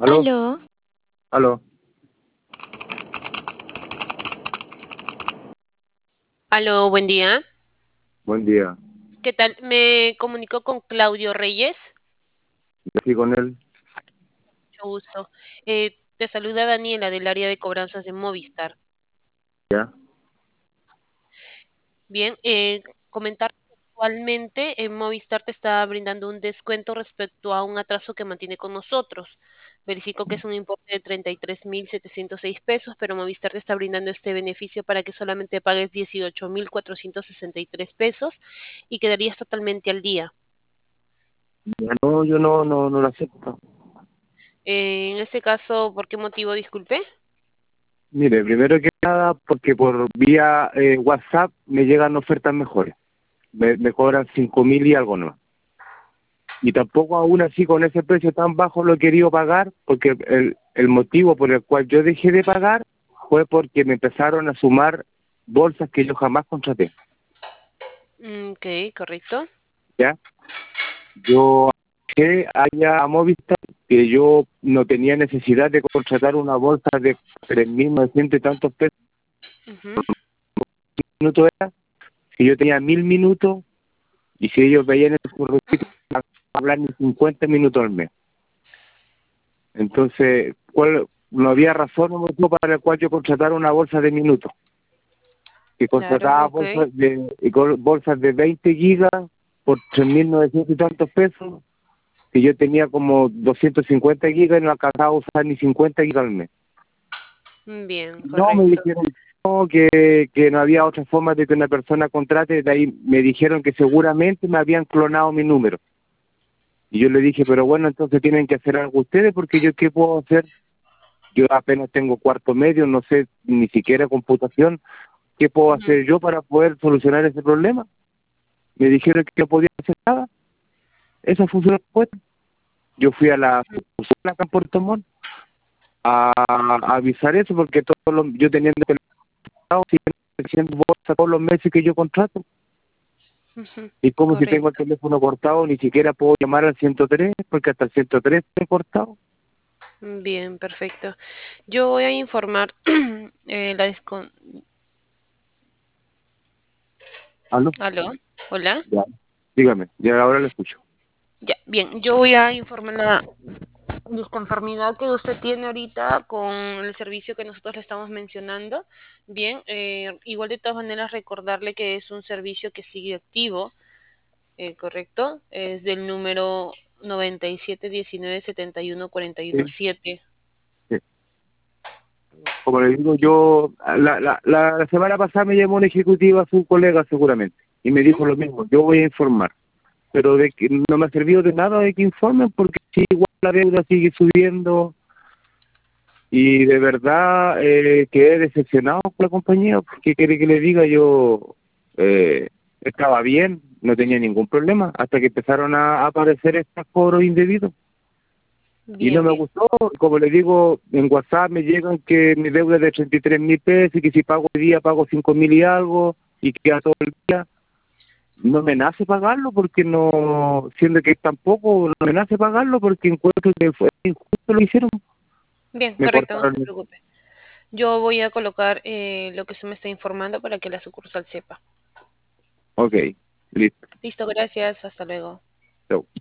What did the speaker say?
¿Aló? Aló, ¿Aló? Aló, buen día. Buen día. ¿Qué tal? Me comunicó con Claudio Reyes. Yo estoy con él. Mucho gusto. Te saluda Daniela del área de cobranzas de Movistar. ¿Ya? Bien, comentar que actualmente Movistar te está brindando un descuento respecto a un atraso que mantiene con nosotros. Verifico que es un importe de 33.706 pesos, pero Movistar te está brindando este beneficio para que solamente pagues 18.463 pesos y quedarías totalmente al día. Ya no, yo no lo acepto. En este caso, ¿por qué motivo? Disculpe. Mire, primero que nada, porque por vía WhatsApp me llegan ofertas mejores. Me cobran 5.000 y algo no. Y tampoco aún así con ese precio tan bajo lo he querido pagar, porque el motivo por el cual yo dejé de pagar fue porque me empezaron a sumar bolsas que yo jamás contraté. Ok, correcto. ¿Ya? Yo que haya a Movistar que yo no tenía necesidad de contratar una bolsa de 3.900 y tantos pesos Ujú. minutos era, si yo tenía 1.000 minutos y si ellos veían el currículum hablar ni 50 minutos al mes. Entonces, no había razón o motivo para el cual yo contratara una bolsa de minutos. Que Claro, contrataba ok. bolsas de 20 gigas por 3.900 y tantos pesos, que yo tenía como 250 gigas y no alcanzaba a usar ni 50 gigas al mes. Bien, No, me correcto. dijeron no, que no había otra forma de que una persona contrate, de ahí me dijeron que seguramente me habían clonado mi número. Y yo le dije, pero bueno, entonces tienen que hacer algo ustedes, porque yo qué puedo hacer, yo apenas tengo cuarto medio, no sé ni siquiera computación, ¿qué puedo Ujú. hacer yo para poder solucionar ese problema? Me dijeron que no podía hacer nada, esa fue su respuesta. Yo fui a la sucursal acá en Puerto Montt a avisar eso, porque yo teniendo que siguen bolsa todos los meses que yo contrato. Ujú. Y como si tengo el Correcto. teléfono cortado, ni siquiera puedo llamar al 103, porque hasta el 103 he cortado. Bien, perfecto. Yo voy a informar la descon... ¿Aló? ¿Aló? ¿Hola? Ya. Dígame, ya ahora lo escucho. Ya, bien, yo voy a informar la disconformidad que usted tiene ahorita con el servicio que nosotros le estamos mencionando. Bien, igual de todas maneras recordarle que es un servicio que sigue activo. Correcto, es del número 97197141 Sí, 7. sí. Como le digo, yo, la semana pasada me llamó un ejecutivo a su colega seguramente, y me dijo lo mismo, yo voy a informar, pero de que no me ha servido de nada de que informen, porque si igual la deuda sigue subiendo, y de verdad quedé decepcionado con la compañía. ¿Qué quiere que le diga? Yo estaba bien, no tenía ningún problema, hasta que empezaron a aparecer estos cobros indebidos. Y no Bien, me bien. gustó, como le digo, en WhatsApp me llegan que mi deuda es de 33.000 pesos y que si pago hoy día pago 5.000 y algo y queda todo el día. No me nace pagarlo porque no, siendo que tampoco no me nace pagarlo porque encuentro que fue injusto lo que hicieron. Bien, Me correcto, no se cortaron. preocupe. Yo voy a colocar lo que usted me está informando para que la sucursal sepa. Ok, listo. Listo, gracias, hasta luego. Chau.